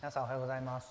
皆さんおはようございます。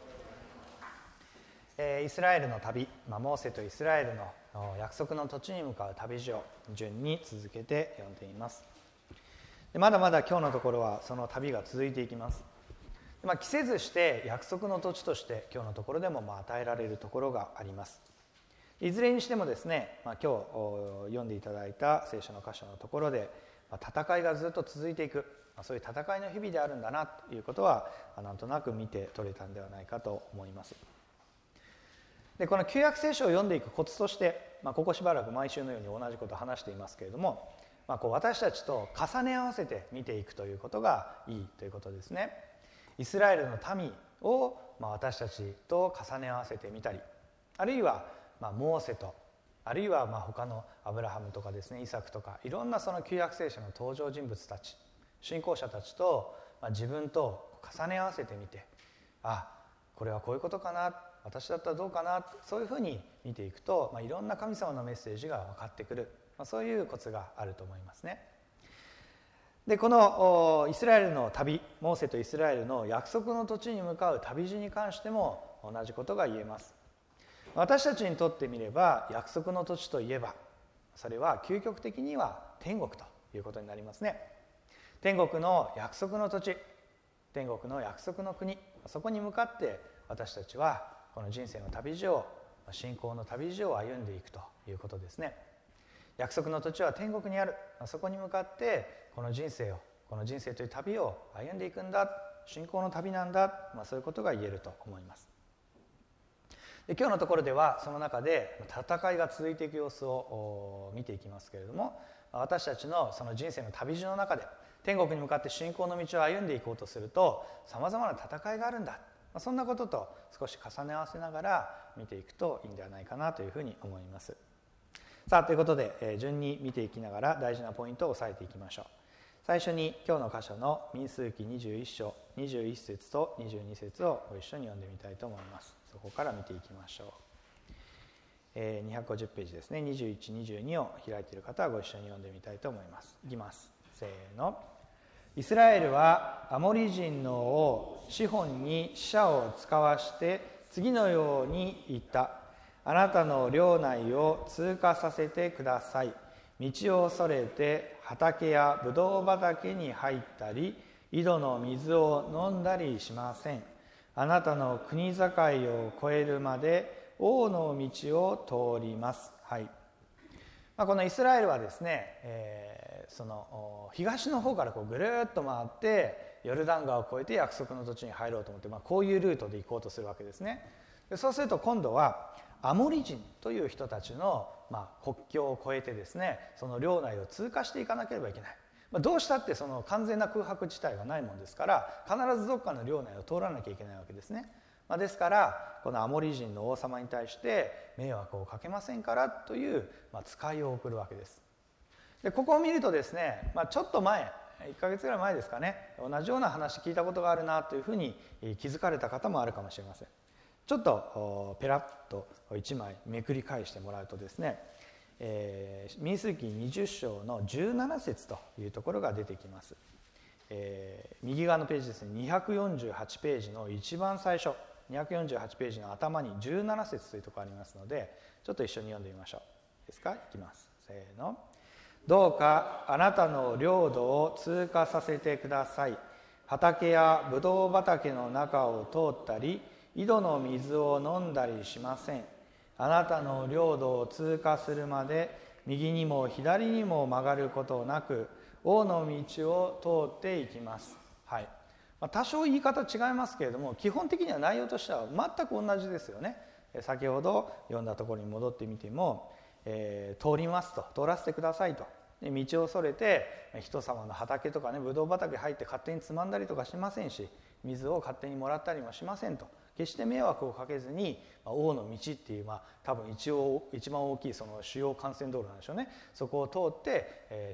イスラエルの旅、モーセとイスラエルの約束の土地に向かう旅路を順に続けて読んでいます。まだまだ今日のところはその旅が続いていきます。期せずして約束の土地として今日のところでも与えられるところがあります。いずれにしてもですね、今日読んでいただいた聖書の箇所のところで戦いがずっと続いていく、そういう戦いの日々であるんだなということはなんとなく見て取れたんではないかと思います。でこの旧約聖書を読んでいくコツとして、ここしばらく毎週のように同じことを話していますけれども、私たちと重ね合わせて見ていくということがいいということですね。イスラエルの民を私たちと重ね合わせてみたり、あるいはモーセと、あるいは他のアブラハムとかですね、イサクとかいろんなその旧約聖書の登場人物たち、信仰者たちと自分と重ね合わせてみて、これはこういうことかな、私だったらどうかな、そういうふうに見ていくと、いろんな神様のメッセージが分かってくる、そういうコツがあると思いますね。でこのイスラエルの旅、モーセとイスラエルの約束の土地に向かう旅路に関しても同じことが言えます。私たちにとってみれば約束の土地といえば、それは究極的には天国ということになりますね。天国の約束の土地、天国の約束の国、そこに向かって私たちはこの人生の旅路を、信仰の旅路を歩んでいくということですね。約束の土地は天国にある、そこに向かってこの人生という旅を歩んでいくんだ、信仰の旅なんだ、そういうことが言えると思います。で今日のところではその中で戦いが続いていく様子を見ていきますけれども、私たちのその人生の旅路の中で天国に向かって信仰の道を歩んでいこうとすると、さまざまな戦いがあるんだ、そんなことと少し重ね合わせながら見ていくといいんではないかなというふうに思います。さあということで、順に見ていきながら大事なポイントを押さえていきましょう。最初に今日の箇所の民数記21章21節と22節をご一緒に読んでみたいと思います。そこから見ていきましょう。250ページですね。21、22を開いている方はご一緒に読んでみたいと思います。いきます。せーの。イスラエルはアモリ人の王シホンに使者を使わして次のように言った。あなたの領内を通過させてください。道をそれて畑やぶどう畑に入ったり、井戸の水を飲んだりしません。あなたの国境を越えるまで王の道を通ります。はい。このイスラエルはですね、その東の方からぐるっと回ってヨルダン川を越えて約束の土地に入ろうと思って、こういうルートで行こうとするわけですね。でそうすると今度はアモリ人という人たちの国境を越えてですね、その領内を通過していかなければいけない。どうしたってその完全な空白地帯がないもんですから、必ずどっかの領内を通らなきゃいけないわけですね。ですからこのアモリ人の王様に対して迷惑をかけませんからという使いを送るわけです。でここを見るとですね、ちょっと前1ヶ月ぐらい前ですかね、同じような話聞いたことがあるなというふうに気づかれた方もあるかもしれません。ちょっとペラッと1枚めくり返してもらうとですね、民数記20章の17節というところが出てきます。右側のページですね、248ページの一番最初、248ページの頭に17節というところがありますので、ちょっと一緒に読んでみましょう。いいですか？いきます。せーの。どうかあなたの領土を通過させてください。畑やぶどう畑の中を通ったり、井戸の水を飲んだりしません。あなたの領土を通過するまで右にも左にも曲がることなく王の道を通っていきます。はい。多少言い方違いますけれども、基本的には内容としては全く同じですよね。先ほど読んだところに戻ってみても、通りますと、通らせてくださいと。で道をそれて人様の畑とかね、ぶどう畑入って勝手につまんだりとかしませんし、水を勝手にもらったりもしませんと。決して迷惑をかけずに、王の道っていう、多分一番大きいその主要幹線道路なんでしょうね。そこを通って、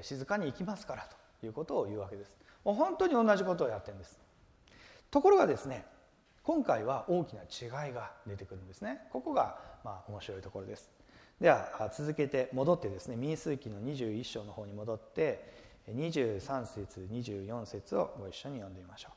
静かに行きますからということを言うわけです。もう本当に同じことをやってるんです。ところがですね、今回は大きな違いが出てくるんですね。ここが面白いところです。では続けて戻ってですね、民数記の21章の方に戻って23節24節をご一緒に読んでみましょう。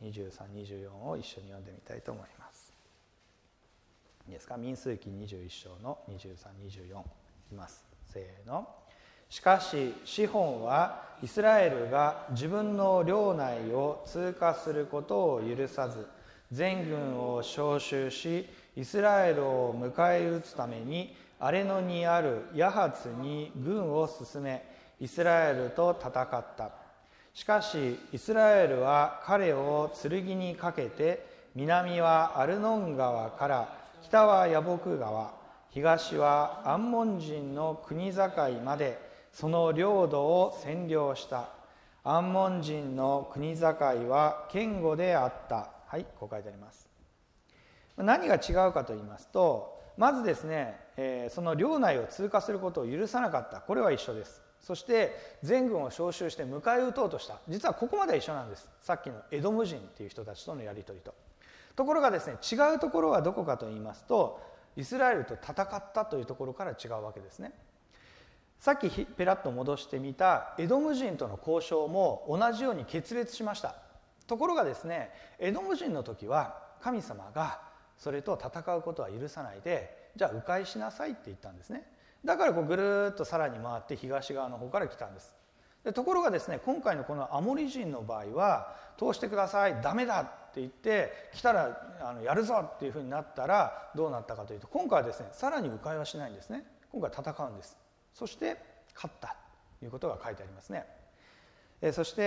23、24を一緒に読んでみたいと思います。いいですか。民数記21章の23、24いきます。せーの。しかしシホンはイスラエルが自分の領内を通過することを許さず、全軍を召集し、イスラエルを迎え撃つためにアレノにあるヤハツに軍を進め、イスラエルと戦った。しかしイスラエルは彼を剣にかけて、南はアルノン川から北はヤボク川、東はアンモン人の国境までその領土を占領した。アンモン人の国境は堅固であった。はい、こう書いてあります。何が違うかと言いますと、まずですね、その領内を通過することを許さなかった。これは一緒です。そして全軍を召集して迎え撃とうとした。実はここまでは一緒なんです。さっきのエドム人っていう人たちとのやり取りと。ところがですね、違うところはどこかと言いますと、イスラエルと戦ったというところから違うわけですね。さっきペラッと戻してみたエドム人との交渉も同じように決裂しました。ところがですね、エドム人の時は神様がそれと戦うことは許さないで、じゃあ迂回しなさいって言ったんですね。だからぐるっとさらに回って東側の方から来たんです。ところがですね、今回のこのアモリ人の場合は、通してください、ダメだって言って来たらやるぞっていうふうになったらどうなったかというと、今回はですね、さらに迂回はしないんですね。今回戦うんです。そして勝ったということが書いてありますね。そして、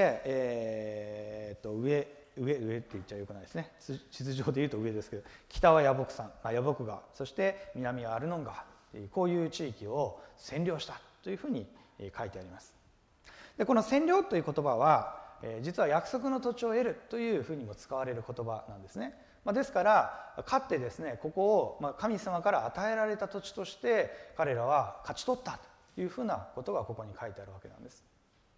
上って言っちゃよくないですね。地図上でいうと上ですけど、北はヤボク川、そして南はアルノン川、こういう地域を占領したというふうに書いてあります。でこの占領という言葉は、実は約束の土地を得るというふうにも使われる言葉なんですね。ですから勝ってですね、ここを神様から与えられた土地として彼らは勝ち取ったというふうなことがここに書いてあるわけなんです。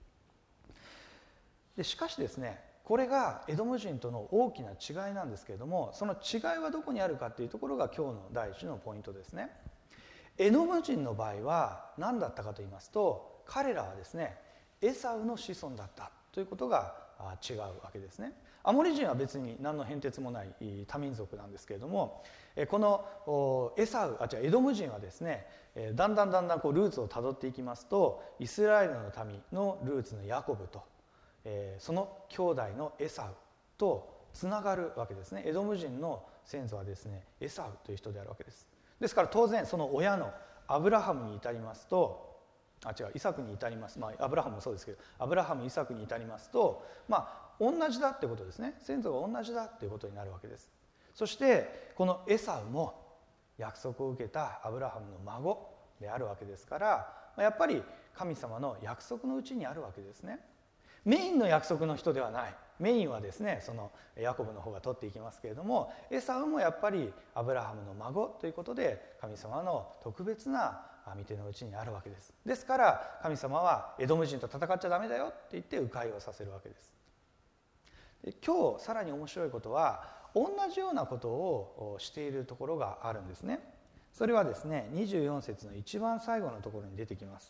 でしかしですね、これがエドム人との大きな違いなんですけれども、その違いはどこにあるかというところが今日の第一のポイントですね。エドム人の場合は何だったかと言いますと、彼らはですね、エサウの子孫だったということが違うわけですね。アモリ人は別に何の変哲もない多民族なんですけれども、このエドム人はですね、だんだんルーツをたどっていきますと、イスラエルの民のルーツのヤコブと、その兄弟のエサウとつながるわけですね。エドム人の先祖はですね、エサウという人であるわけです。ですから当然その親のアブラハムに至りますと、イサクに至ります、アブラハムもそうですけど、アブラハム、イサクに至りますと、同じだってことですね。先祖が同じだっていうことになるわけです。そしてこのエサウも約束を受けたアブラハムの孫であるわけですから、やっぱり神様の約束のうちにあるわけですね。メインの約束の人ではない。メインはですね、そのヤコブの方が取っていきますけれども、エサウもやっぱりアブラハムの孫ということで神様の特別な御手のうちにあるわけです。ですから神様はエドム人と戦っちゃダメだよって言って迂回をさせるわけです。で今日さらに面白いことは、同じようなことをしているところがあるんですね。それはですね、24節の一番最後のところに出てきます。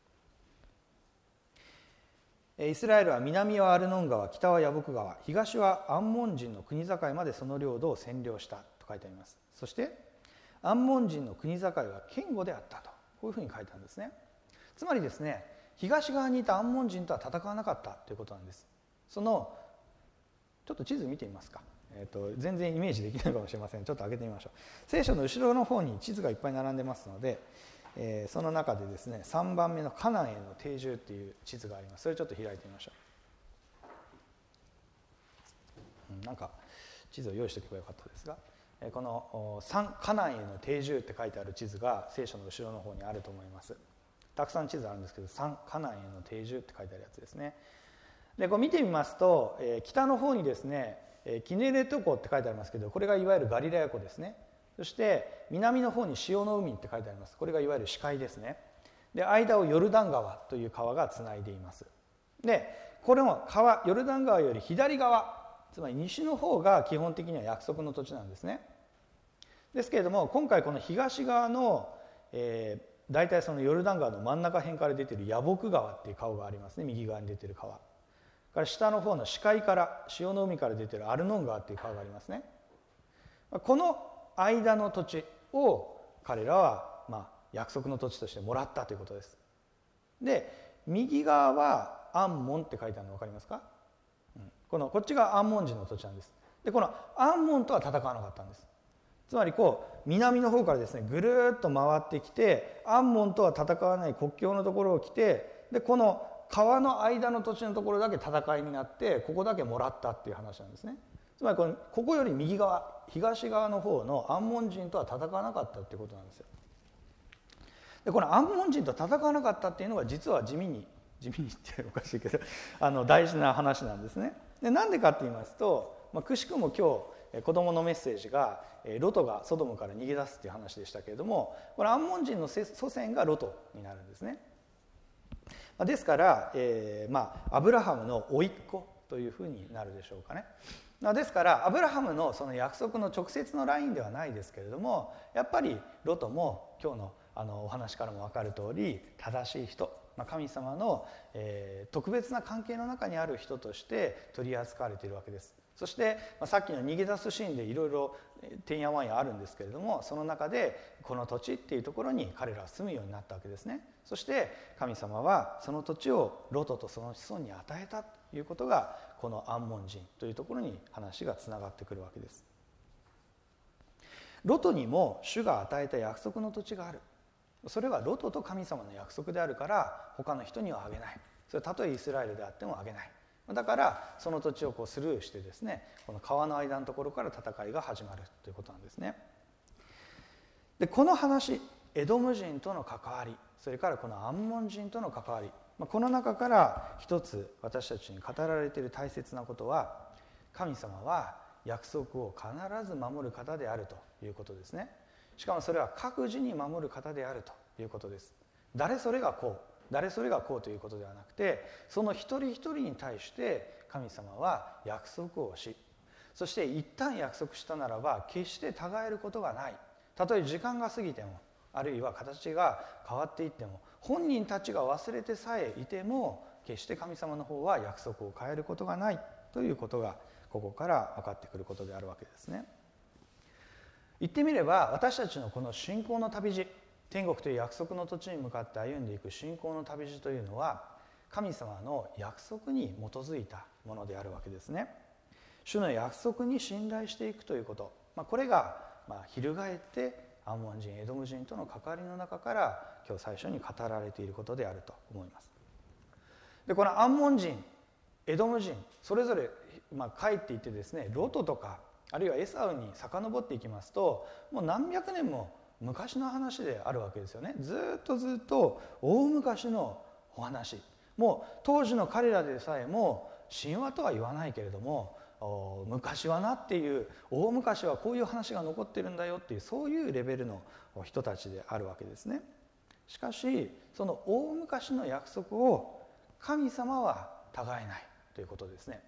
イスラエルは南はアルノン川、北はヤボク川、東はアンモン人の国境までその領土を占領したと書いてあります。そしてアンモン人の国境は堅固であったと、こういうふうに書いてあるんですね。つまりですね、東側にいたアンモン人とは戦わなかったということなんです。ちょっと地図見てみますか。全然イメージできないかもしれません。ちょっと上げてみましょう。聖書の後ろの方に地図がいっぱい並んでますので、その中でですね、3番目のカナンへの定住っていう地図があります。それちょっと開いてみましょう。なんか地図を用意しておけばよかったですが、このカナンへの定住って書いてある地図が聖書の後ろの方にあると思います。たくさん地図あるんですけど、カナンへの定住って書いてあるやつですね。でこう見てみますと、北の方にですね、キネレト湖って書いてありますけど、これがいわゆるガリラヤ湖ですね。そして南の方に塩の海って書いてあります。これがいわゆる死海ですね。で間をヨルダン川という川がつないでいます。でこれもヨルダン川より左側、つまり西の方が基本的には約束の土地なんですね。ですけれども、今回この東側の、大体そのヨルダン川の真ん中辺から出ているヤボク川っていう川がありますね。右側に出ている川から下の方の死海から潮の海から出ているアルノン川っていう川がありますね。この間の土地を彼らは約束の土地としてもらったということです。で右側はアンモンって書いてあるの分かりますか？こっちがアンモン人の土地なんです。でこのアンモンとは戦わなかったんです。つまり南の方からですねぐるっと回ってきてアンモンとは戦わない国境のところを来て、でこの川の間の土地のところだけ戦いになってここだけもらったっていう話なんですね。つまりここより右側東側の方のアンモン人とは戦わなかったっていうことなんですよ。でこのアンモン人と戦わなかったっていうのが実は地味にっておかしいけど大事な話なんですね。でなんでかって言いますと、くしくも今日子どものメッセージがロトがソドムから逃げ出すっていう話でしたけれども、これアンモン人の祖先がロトになるんですね。ですから、アブラハムの甥っ子というふうになるでしょうかね。ですからアブラハムのその約束の直接のラインではないですけれども、やっぱりロトも今日のお話からも分かる通り正しい人、神様の、特別な関係の中にある人として取り扱われているわけです。そして、さっきの逃げ出すシーンでいろいろてんやわんやあるんですけれども、その中でこの土地っていうところに彼らは住むようになったわけですね。そして神様はその土地をロトとその子孫に与えたということがこのアンモン人というところに話がつながってくるわけです。ロトにも主が与えた約束の土地がある。それはロトと神様の約束であるから他の人にはあげない。それたとえイスラエルであってもあげない。だからその土地をスルーしてですね、この川の間のところから戦いが始まるということなんですね。でこの話、エドム人との関わり、それからこのアンモン人との関わり、この中から一つ私たちに語られている大切なことは、神様は約束を必ず守る方であるということですね。しかもそれは各自に守る方であるということです。誰それがこうということではなくて、その一人一人に対して神様は約束をし、そして一旦約束したならば決して違えることがない。たとえ時間が過ぎても、あるいは形が変わっていっても、本人たちが忘れてさえいても決して神様の方は約束を変えることがないということがここから分かってくることであるわけですね。言ってみれば私たちのこの信仰の旅路、天国という約束の土地に向かって歩んでいく信仰の旅路というのは神様の約束に基づいたものであるわけですね。主の約束に信頼していくということ、これが翻ってアンモン人、エドム人との関わりの中から今日最初に語られていることであると思います。でこのアンモン人、エドム人それぞれ帰っていってですね、ロトとかあるいはエサウに遡っていきますと、もう何百年も昔の話であるわけですよね。ずっと大昔のお話、もう当時の彼らでさえも神話とは言わないけれども、昔はなっていう、大昔はこういう話が残ってるんだよっていう、そういうレベルの人たちであるわけですね。しかしその大昔の約束を神様は違えないということですね。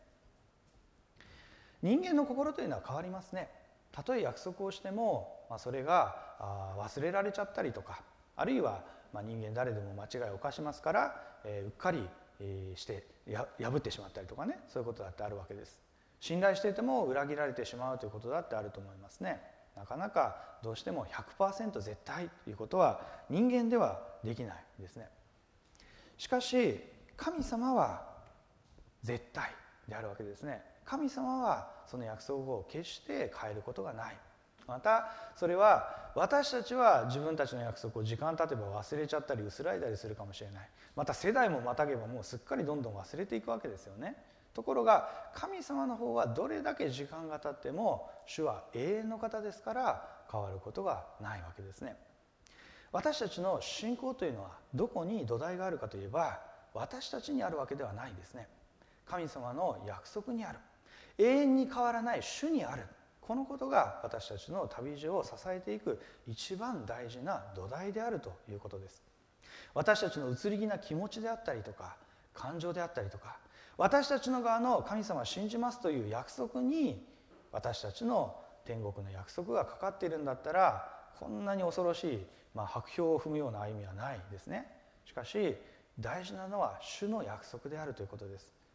人間の心というのは変わりますね。たとえ約束をしても、それが忘れられちゃったりとか、あるいは人間誰でも間違いを犯しますから、うっかりして破ってしまったりとかね、そういうことだってあるわけです。信頼していても裏切られてしまうということだってあると思いますね。なかなかどうしても 100% 絶対ということは人間ではできないですね。しかし神様は絶対であるわけですね。神様はその約束を決して変えることがない。またそれは私たちは自分たちの約束を時間経てば忘れちゃったり薄らいだりするかもしれない。また世代もまたげばもうすっかりどんどん忘れていくわけですよね。ところが神様の方はどれだけ時間が経っても主は永遠の方ですから変わることがないわけですね。私たちの信仰というのはどこに土台があるかといえば、私たちにあるわけではないんですね。神様の約束にある、永遠に変わらない主にある、このことが私たちの旅路を支えていく一番大事な土台であるということです。私たちの移り気な気持ちであったりとか感情であったりとか、私たちの側の神様を信じますという約束に私たちの天国の約束がかかっているんだったら、こんなに恐ろしい、白氷を踏むような歩みはないですね。しかし大事なのは主の約束であるということです。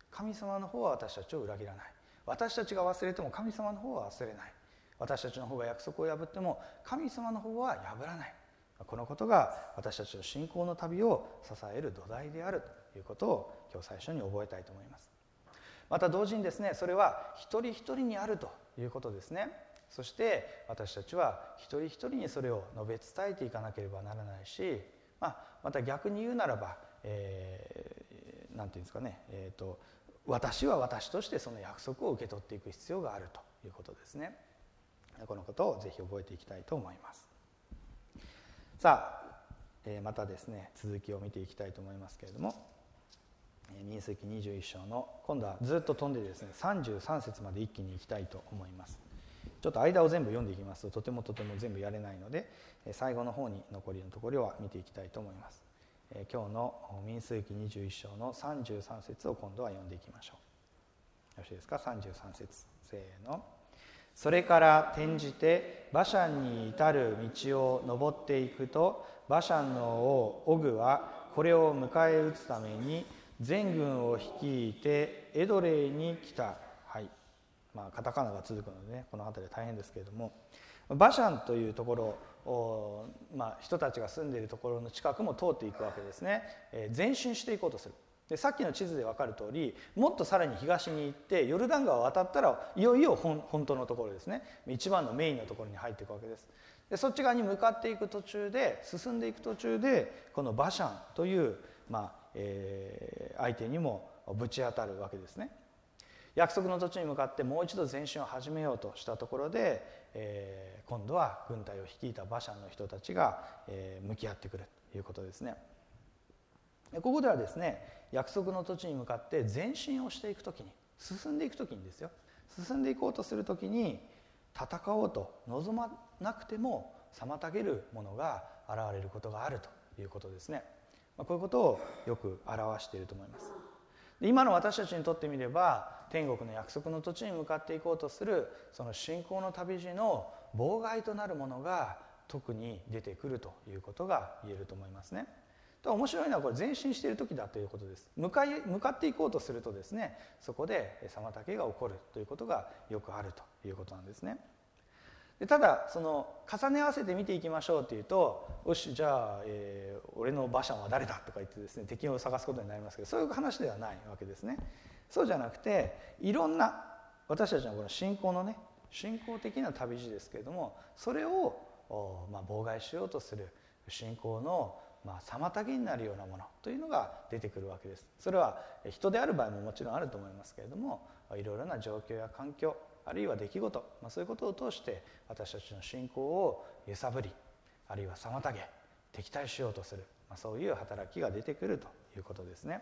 神様の方は私たちを裏切らない。私たちが忘れても神様の方は忘れない。私たちの方が約束を破っても神様の方は破らない。このことが私たちの信仰の旅を支える土台であるということを今日最初に覚えたいと思います。また同時にですね、それは一人一人にあるということですね。そして私たちは一人一人にそれを述べ伝えていかなければならないし、また逆に言うならば、なんていうんですかね、私は私としてその約束を受け取っていく必要があるということですね。このことをぜひ覚えていきたいと思います。さあ、またですね続きを見ていきたいと思いますけれども、民数記21章の今度はずっと飛んでですね33節まで一気にいきたいと思います。ちょっと間を全部読んでいきますととても全部やれないので、最後の方に残りのところは見ていきたいと思います。今日の民数記21章の33節を今度は読んでいきましょう。よろしいですか。33節、せーの。それから転じてバシャンに至る道を登っていくと、バシャンの王オグはこれを迎え撃つために全軍を率いてエドレイに来た。はい、カタカナが続くのでね、この辺りは大変ですけれども、バシャンというところ、人たちが住んでいるところの近くも通っていくわけですね。前進していこうとする。でさっきの地図で分かる通り、もっとさらに東に行ってヨルダン川を渡ったらいよいよ本当のところですね、一番のメインのところに入っていくわけです。でそっち側に向かっていく途中で、進んでいく途中でこのバシャンという、相手にもぶち当たるわけですね。約束の土地に向かってもう一度前進を始めようとしたところで、今度は軍隊を率いたバシャンの人たちが、向き合ってくるということですね。ここではですね、約束の土地に向かって前進をしていくときに、進んでいくときにですよ、進んでいこうとするときに戦おうと望まなくても妨げるものが現れることがあるということですね。こういうことをよく表していると思います。で今の私たちにとってみれば、天国の約束の土地に向かっていこうとするその信仰の旅路の妨害となるものが特に出てくるということが言えると思いますね。面白いのはこれ前進している時だということです。向かっていこうとするとですね、そこで妨げが起こるということがよくあるということなんですね。でただその重ね合わせて見ていきましょうというと、よしじゃあ、俺の馬車は誰だとか言ってですね、敵を探すことになりますけど、そういう話ではないわけですね。そうじゃなくて、いろんな私たちのこの信仰のね、信仰的な旅路ですけれども、それを妨害しようとする信仰の妨げになるようなものというのが出てくるわけです。それは人である場合ももちろんあると思いますけれども、いろいろな状況や環境、あるいは出来事、そういうことを通して私たちの信仰を揺さぶり、あるいは妨げ、敵対しようとする、そういう働きが出てくるということですね。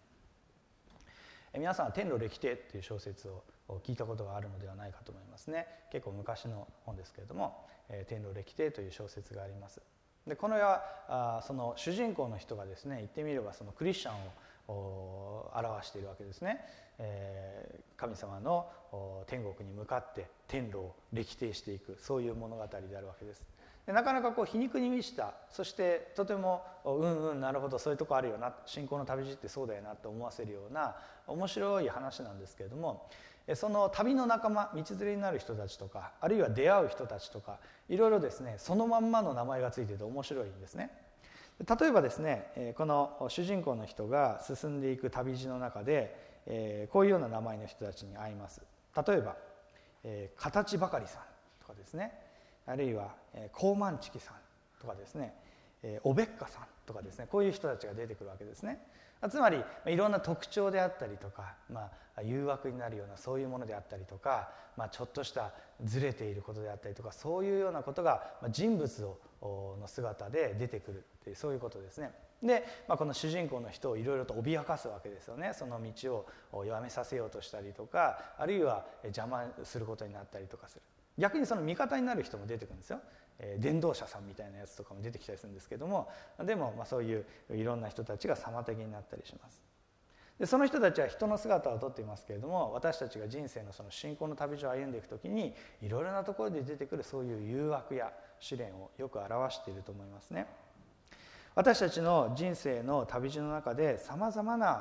皆さんは天路歴帝という小説を聞いたことがあるのではないかと思いますね。結構昔の本ですけれども、天路歴帝という小説があります。でこの絵はその主人公の人がですね、言ってみればそのクリスチャンを表しているわけですね。神様の天国に向かって天路を歴帝していく、そういう物語であるわけです。でなかなか皮肉に満ちた、そしてとてもなるほどそういうとこあるよな、信仰の旅路ってそうだよなと思わせるような面白い話なんですけれども、その旅の仲間、道連れになる人たちとか、あるいは出会う人たちとか、いろいろですね、そのまんまの名前がついてて面白いんですね。例えばですね、この主人公の人が進んでいく旅路の中で、こういうような名前の人たちに会います。例えば、形ばかりさんとかですね、あるいは高万チキさんとかですね、おべっかさんとかですね、こういう人たちが出てくるわけですね。つまりいろんな特徴であったりとか、誘惑になるようなそういうものであったりとか、ちょっとしたずれていることであったりとか、そういうようなことが人物の姿で出てくるっていう、そういうことですね。で、この主人公の人をいろいろと脅かすわけですよね。その道をやめさせようとしたりとか、あるいは邪魔することになったりとかする。逆にその味方になる人も出てくるんですよ。伝道者さんみたいなやつとかも出てきたりするんですけども、でもそういういろんな人たちが妨げになったりします。でその人たちは人の姿をとっていますけれども、私たちが人生のその信仰の旅路を歩んでいくときに、いろいろなところで出てくるそういう誘惑や試練をよく表していると思いますね。私たちの人生の旅路の中でさまざまな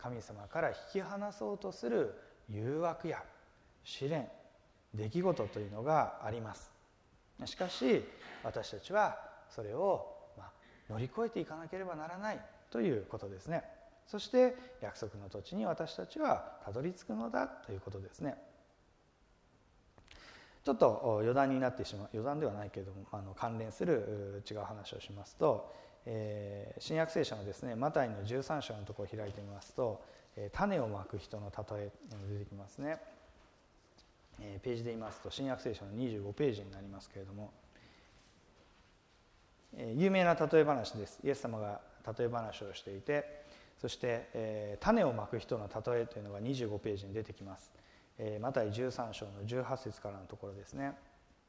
神様から引き離そうとする誘惑や試練、出来事というのがあります。しかし私たちはそれを乗り越えていかなければならないということですね。そして約束の土地に私たちはたどり着くのだということですね。ちょっと余談になってしまう、余談ではないけれども関連する違う話をしますと、新約聖書のですねマタイの13章のところを開いてみますと、種をまく人の例え出てきますね。ページで言いますと新約聖書の25ページになりますけれども、有名な例え話です。イエス様が例え話をしていて、そして、種をまく人の例えというのが25ページに出てきます。マタイ13章の18節からのところですね。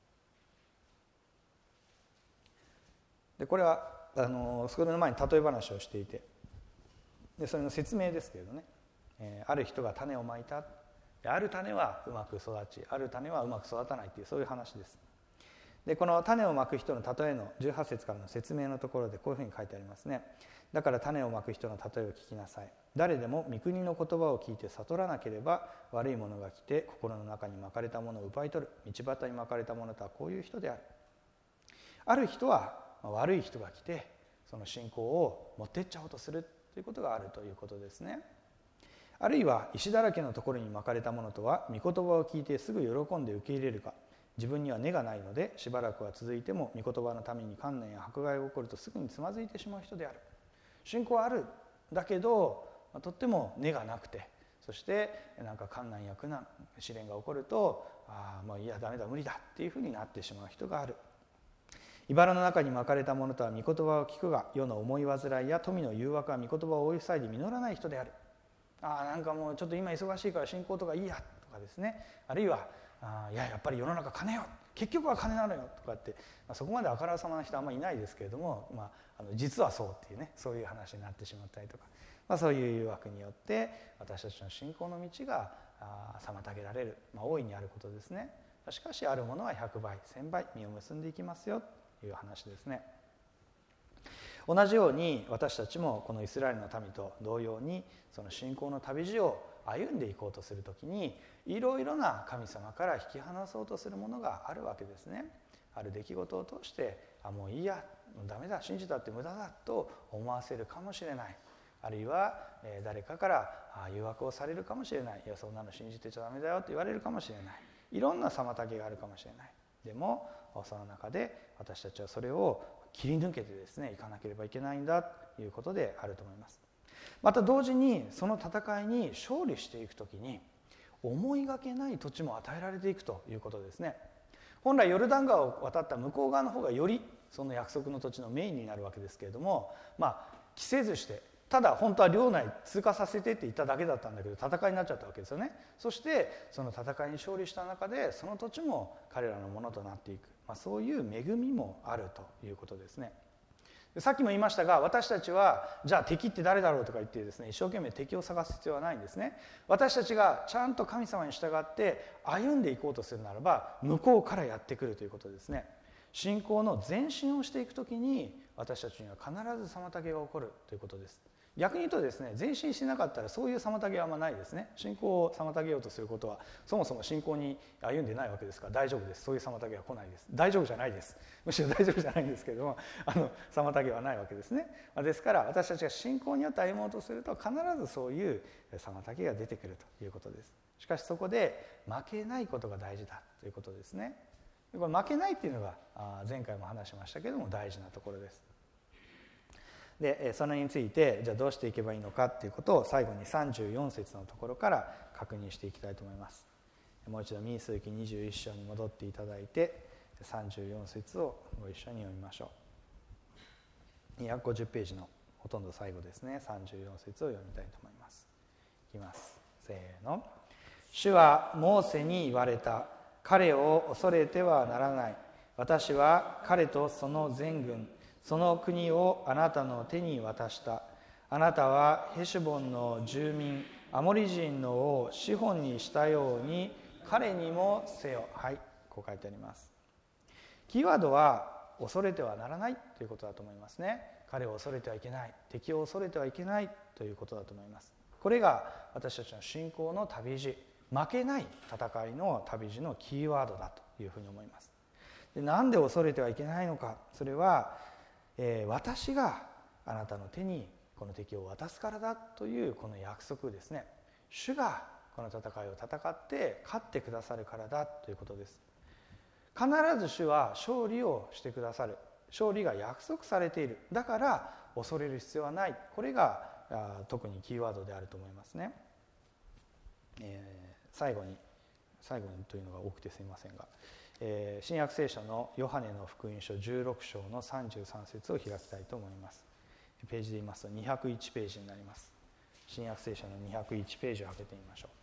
でこれはそれの前に例え話をしていて、でそれの説明ですけれどね、ある人が種をまいた。ある種はうまく育ち、ある種はうまく育たないという、そういう話です。でこの種をまく人の例えの18節からの説明のところでこういうふうに書いてありますね。だから種をまく人の例えを聞きなさい。誰でも御国の言葉を聞いて悟らなければ、悪い者が来て心の中にまかれたものを奪い取る。道端にまかれたものとはこういう人である。ある人は悪い人が来てその信仰を持ってっちゃおうとするということがあるということですね。あるいは石だらけのところにまかれたものとは、御言葉を聞いてすぐ喜んで受け入れるか、自分には根がないのでしばらくは続いても御言葉のために観念や迫害が起こるとすぐにつまずいてしまう人である。信仰はあるだけどとっても根がなくて、そしてなんか観難や苦難試練が起こるともういやダメだ無理だっていうふうになってしまう人がある。茨の中にまかれたものとは、御言葉を聞くが世の思い煩いや富の誘惑は御言葉を追い塞いで実らない人である。なんかもうちょっと今忙しいから信仰とかいいやとかですね、あるいはやっぱり世の中金よ、結局は金なのよとかって、そこまであからさまな人はあんまりいないですけれども、実はそうっていうね、そういう話になってしまったりとか、そういう誘惑によって私たちの信仰の道が妨げられる、大いにあることですね。しかしあるものは100倍1000倍実を結んでいきますよという話ですね。同じように私たちもこのイスラエルの民と同様に、その信仰の旅路を歩んでいこうとするときに、いろいろな神様から引き離そうとするものがあるわけですね。ある出来事を通してもういいや、もうダメだ、信じたって無駄だと思わせるかもしれない。あるいは誰かから誘惑をされるかもしれない。いやそんなの信じてちゃダメだよって言われるかもしれない。いろんな妨げがあるかもしれない。でもその中で私たちはそれを切り抜けてですね、いかなければいけないんだということであると思います。また同時にその戦いに勝利していくときに、思いがけない土地も与えられていくということですね。本来ヨルダン川を渡った向こう側の方がよりその約束の土地のメインになるわけですけれども、着せずしてただ本当は領内通過させてって言っただけだったんだけど、戦いになっちゃったわけですよね。そしてその戦いに勝利した中でその土地も彼らのものとなっていく、そういう恵みもあるということですね。さっきも言いましたが、私たちはじゃあ敵って誰だろうとか言ってですね、一生懸命敵を探す必要はないんですね。私たちがちゃんと神様に従って歩んでいこうとするならば、向こうからやってくるということですね。信仰の前進をしていくときに私たちには必ず妨げが起こるということです。逆に言うとですね、前進しなかったらそういう妨げはあんまないですね。信仰を妨げようとすることはそもそも信仰に歩んでないわけですから大丈夫です。そういう妨げは来ないです。大丈夫じゃないです。むしろ大丈夫じゃないんですけれども、妨げはないわけですね。ですから私たちが信仰によって歩もうとすると必ずそういう妨げが出てくるということです。しかしそこで負けないことが大事だということですね。これ負けないっていうのが前回も話しましたけれども大事なところです。でそれについてじゃあどうしていけばいいのかということを最後に34節のところから確認していきたいと思います。もう一度民数記21章に戻っていただいて34節をご一緒に読みましょう。250ページのほとんど最後ですね。34節を読みたいと思います。いきます。せーの。主はモーセに言われた。彼を恐れてはならない。私は彼とその全軍その国をあなたの手に渡した。あなたはヘシュボンの住民アモリ人の王シホンにしたように彼にもせよ。はい、こう書いてあります。キーワードは恐れてはならないということだと思いますね。彼を恐れてはいけない、敵を恐れてはいけないということだと思います。 これが私たちの信仰の旅路、負けない戦いの旅路のキーワードだというふうに思います。で、なんで恐れてはいけないのか、それは、私があなたの手にこの敵を渡すからだというこの約束ですね。主がこの戦いを戦って勝ってくださるからだということです。必ず主は勝利をしてくださる、勝利が約束されている、だから恐れる必要はない、これが特にキーワードであると思いますね。最後にというのが多くてすみませんが、新約聖書のヨハネの福音書16章の33節を開きたいと思います。ページで言いますと201ページになります。新約聖書の201ページを開けてみましょ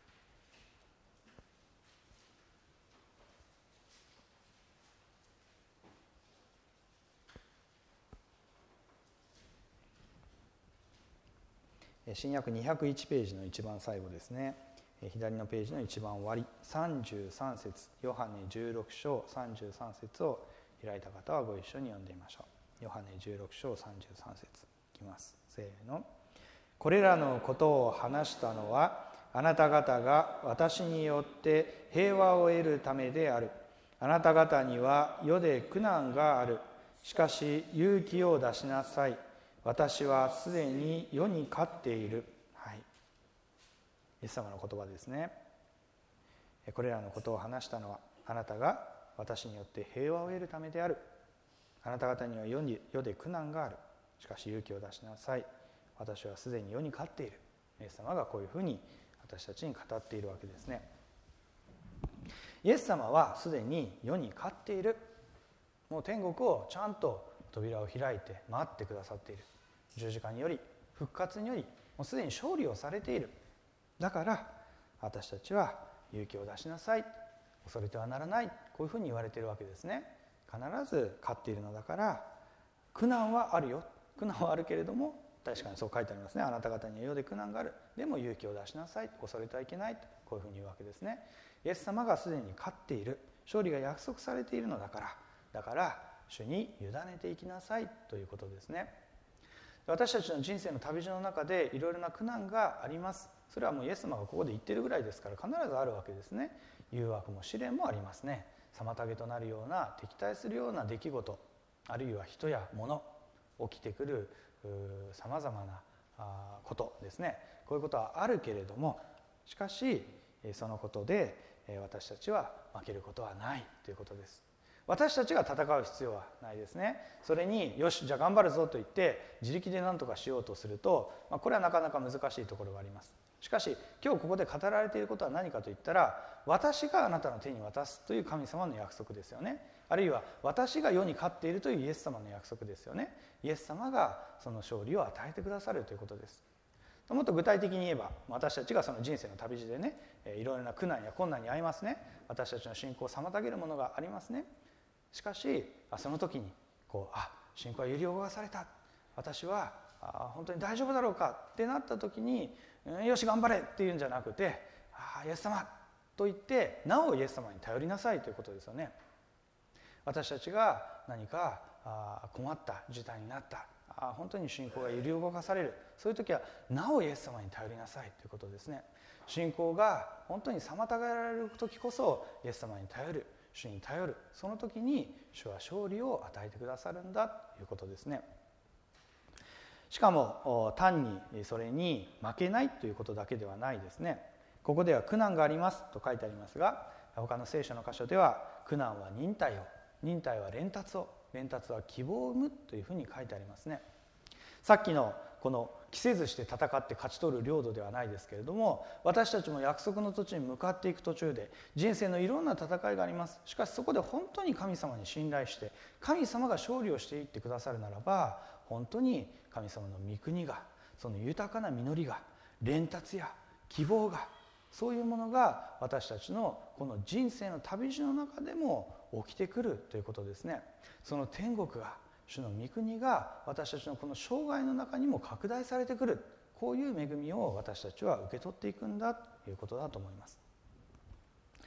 う。新約201ページの一番最後ですね。左のページの一番終わり、33節、ヨハネ16章33節を開いた方はご一緒に読んでみましょう。ヨハネ16章33節いきます。せーの。これらのことを話したのはあなた方が私によって平和を得るためである。あなた方には世で苦難がある。しかし勇気を出しなさい。私はすでに世に勝っている。はい、イエス様の言葉ですね。これらのことを話したのはあなたが私によって平和を得るためである。あなた方には世で苦難がある。しかし勇気を出しなさい。私はすでに世に勝っている。イエス様がこういうふうに私たちに語っているわけですね。イエス様はすでに世に勝っている。もう天国をちゃんと扉を開いて待ってくださっている。十字架により復活によりもうすでに勝利をされている。だから私たちは勇気を出しなさい、恐れてはならない、こういうふうに言われているわけですね。必ず勝っているのだから苦難はあるよ。苦難はあるけれども、確かにそう書いてありますね。あなた方には世で苦難がある。でも勇気を出しなさい、恐れてはいけないと、こういうふうに言うわけですね。イエス様がすでに勝っている、勝利が約束されているのだから主に委ねていきなさいということですね。私たちの人生の旅路の中でいろいろな苦難があります。それはもうイエス様がここで言っているぐらいですから必ずあるわけですね。誘惑も試練もありますね。妨げとなるような、敵対するような出来事、あるいは人や物、起きてくるさまざまなことですね。こういうことはあるけれども、しかしそのことで私たちは負けることはないということです。私たちが戦う必要はないですね。それによしじゃあ頑張るぞと言って自力で何とかしようとすると、これはなかなか難しいところがあります。しかし今日ここで語られていることは何かといったら、私があなたの手に渡すという神様の約束ですよね。あるいは私が世に勝っているというイエス様の約束ですよね。イエス様がその勝利を与えてくださるということです。もっと具体的に言えば、私たちがその人生の旅路でね、いろいろな苦難や困難に遭いますね。私たちの信仰を妨げるものがありますね。しかしその時に信仰は揺り動かされた、私は本当に大丈夫だろうかってなった時に、よし頑張れっていうんじゃなくて、イエス様と言ってなおイエス様に頼りなさいということですよね。私たちが何か困った事態になった、本当に信仰が揺り動かされる、そういう時はなおイエス様に頼りなさいということですね。信仰が本当に妨げられる時こそイエス様に頼る、主に頼る、その時に主は勝利を与えてくださるんだということですね。しかも単にそれに負けないということだけではないですね。ここでは苦難がありますと書いてありますが、他の聖書の箇所では苦難は忍耐を、忍耐は連達を、連達は希望を生むというふうに書いてありますね。さっきのこの期せずして戦って勝ち取る領土ではないですけれども、私たちも約束の土地に向かっていく途中で人生のいろんな戦いがあります。しかしそこで本当に神様に信頼して神様が勝利をしていってくださるならば、本当に神様の御国が、その豊かな実りが、連達や希望が、そういうものが私たちのこの人生の旅路の中でも起きてくるということですね。その天国が、主の御国が私たちのこの生涯の中にも拡大されてくる、こういう恵みを私たちは受け取っていくんだということだと思います。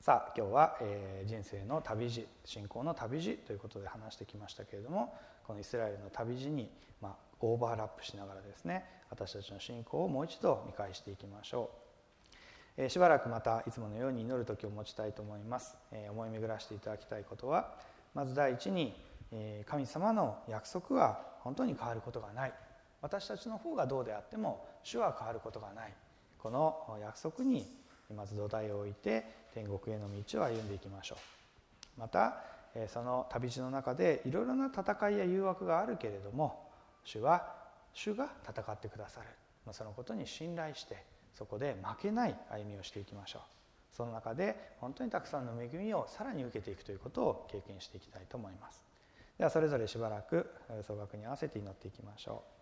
さあ今日は、人生の旅路、信仰の旅路ということで話してきましたけれども、このイスラエルの旅路に、オーバーラップしながらですね、私たちの信仰をもう一度見返していきましょう。しばらくまたいつものように祈る時を持ちたいと思います。思い巡らしていただきたいことは、まず第一に、神様の約束は本当に変わることがない。私たちの方がどうであっても主は変わることがない。この約束にまず土台を置いて天国への道を歩んでいきましょう。またその旅路の中でいろいろな戦いや誘惑があるけれども、主が戦ってくださる、そのことに信頼してそこで負けない歩みをしていきましょう。その中で本当にたくさんの恵みをさらに受けていくということを経験していきたいと思います。ではそれぞれしばらく総額に合わせて祈っていきましょう。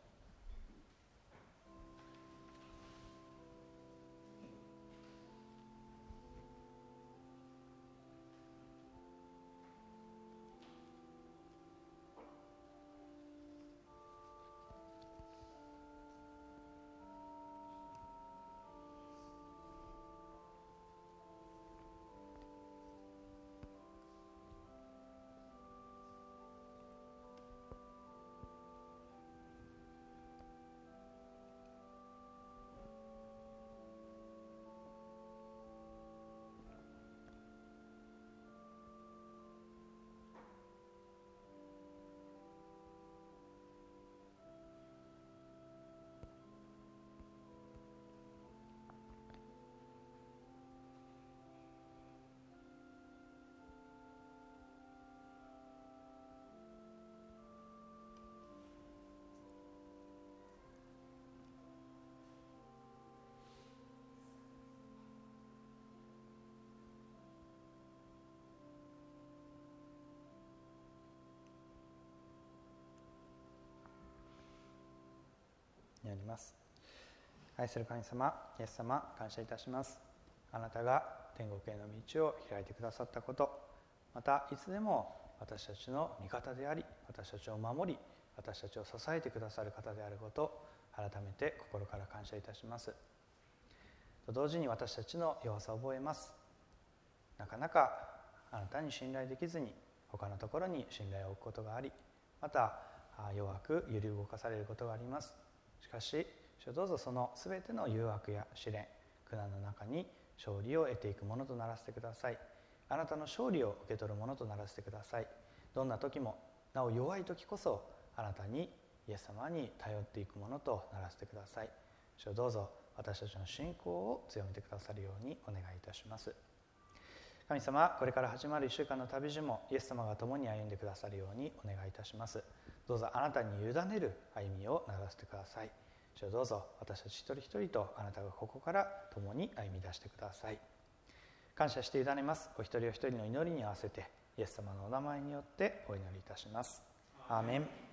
祈ります。愛する神様、イエス様、感謝いたします。あなたが天国への道を開いてくださったこと、またいつでも私たちの味方であり、私たちを守り、私たちを支えてくださる方であることを改めて心から感謝いたします。と同時に私たちの弱さを覚えます。なかなかあなたに信頼できずに他のところに信頼を置くことがあり、また弱く揺り動かされることがあります。しかし主どうぞそのすべての誘惑や試練、苦難の中に勝利を得ていくものとならせてください。あなたの勝利を受け取るものとならせてください。どんな時も、なお弱い時こそあなたに、イエス様に頼っていくものとならせてください。主どうぞ私たちの信仰を強めてくださるようにお願いいたします。神様、これから始まる1週間の旅路もイエス様が共に歩んでくださるようにお願いいたします。どうぞあなたに委ねる歩みをならせてください。主どうぞ私たち一人一人とあなたがここから共に歩み出してください。感謝して委ねます。お一人お一人の祈りに合わせてイエス様のお名前によってお祈りいたします。アーメン。